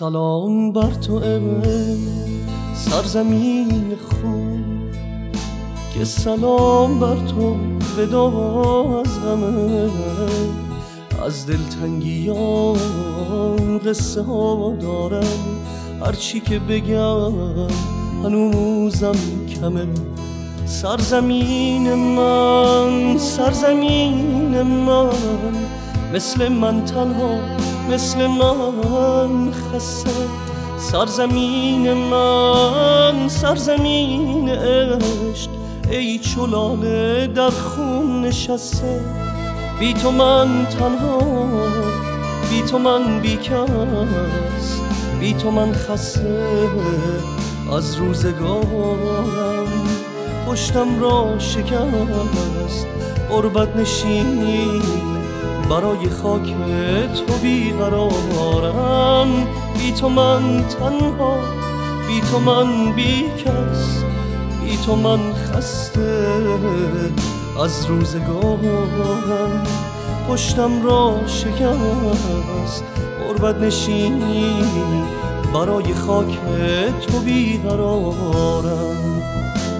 سلام بر تو ای سرزمین خون، که سلام بر تو ودا از غمه، از دلتنگیان قصه ها دارم، هرچی که بگم هنوزم کمه. سرزمین من، سرزمین من، مثل من تنها، مثل من خسته. سرزمین من، سرزمین عشق، ای چلاله در خون نشسته. بی تو من تنها، بی تو من بی کس، بی تو من خسته از روزگارم. پشتم را شکست غربت نشینی، برای خاک تو بیقرارم. بی تو من تنها، بی تو من بی کس، بی تو من خسته از روزگارم. پشتم را شکست غربت نشینی، برای خاک تو بیقرارم.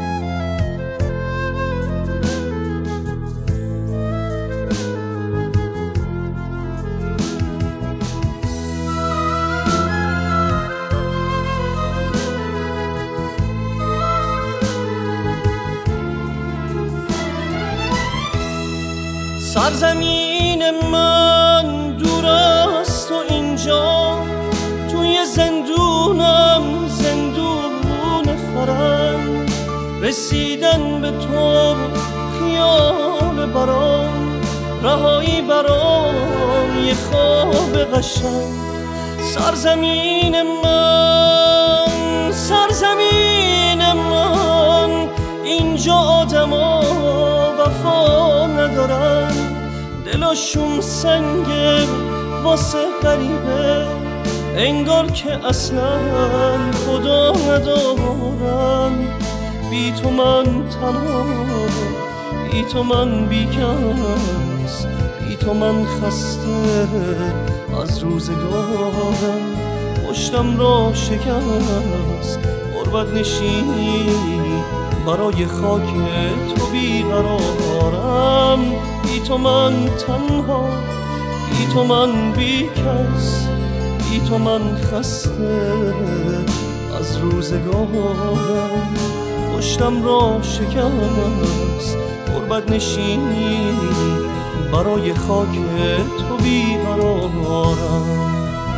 سرزمین من دور است و اینجا، توی زندونم زندون فرنگ. رسیدن به تو خیال برام، رهایی برام یه خواب قشنگ. سرزمین من، سرزمین من، اینجا آدما وفا ندارن، دلاشون سنگه واسه غریبه، انگار که اصلا خدا ندارن. بی تو من تنها، بی تو من بی کس، بی تو من خسته از روزگارم. پشتم را شکست غربت نشینی، برای خاک تو بیقرارم. بی تو من تنها، بی تو من بی کس، بی تو من خسته از روزگارم. پشتم را شکست غربت نشینی، برای خاک تو بیقرارم.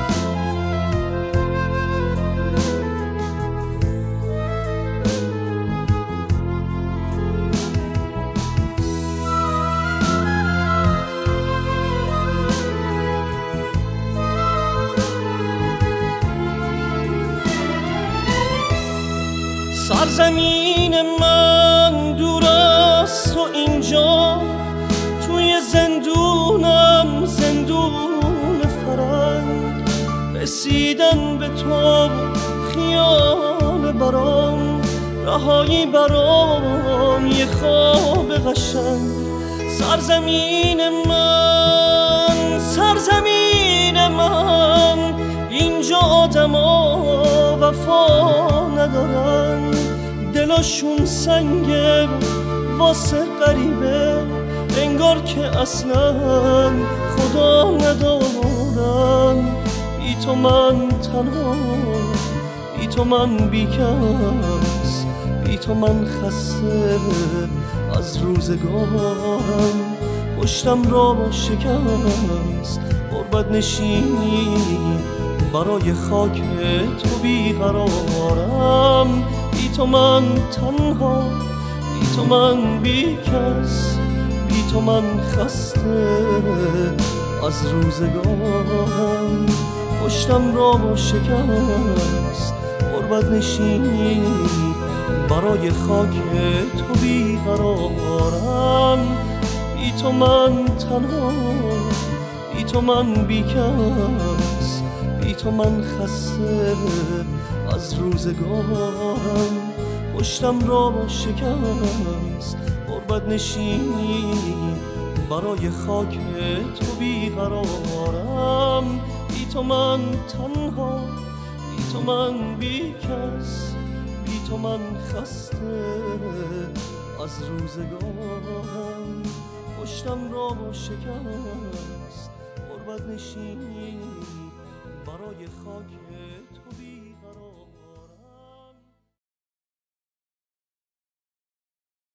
سرزمین من دور است و اینجا، توی زندونم زندون فرنگ. رسیدن به تو خیال برام، رهایی برام یه خواب قشنگ. سرزمین من، سرزمین من، اینجا آدما وفا ندارن، دلاشون سنگه واسه غریبه، انگار که اصلا خدا ندارن. بی تو من تنها، بی تو من بی کس، بی تو من خسته از روزگارم. پشتم را شکست غربت نشینی، برای خاک تو بیقرارم. بی تو من تنها، بی تو من بی کس، بی تو من خسته از روزگارم. پشتم را شکست غربت نشینی، برای خاک تو بیقرارم. بی تو من تنها، بی تو من بی کس، بی تو من خسته از روزگارم. پشتم را شکست غربت نشینی، برای خاک تو بیقرارم. بی تو من تنها، تو من بی کس، بی تو من خسته از روزگارم. پشتم را شکست غربت نشینی برای خاک تو بی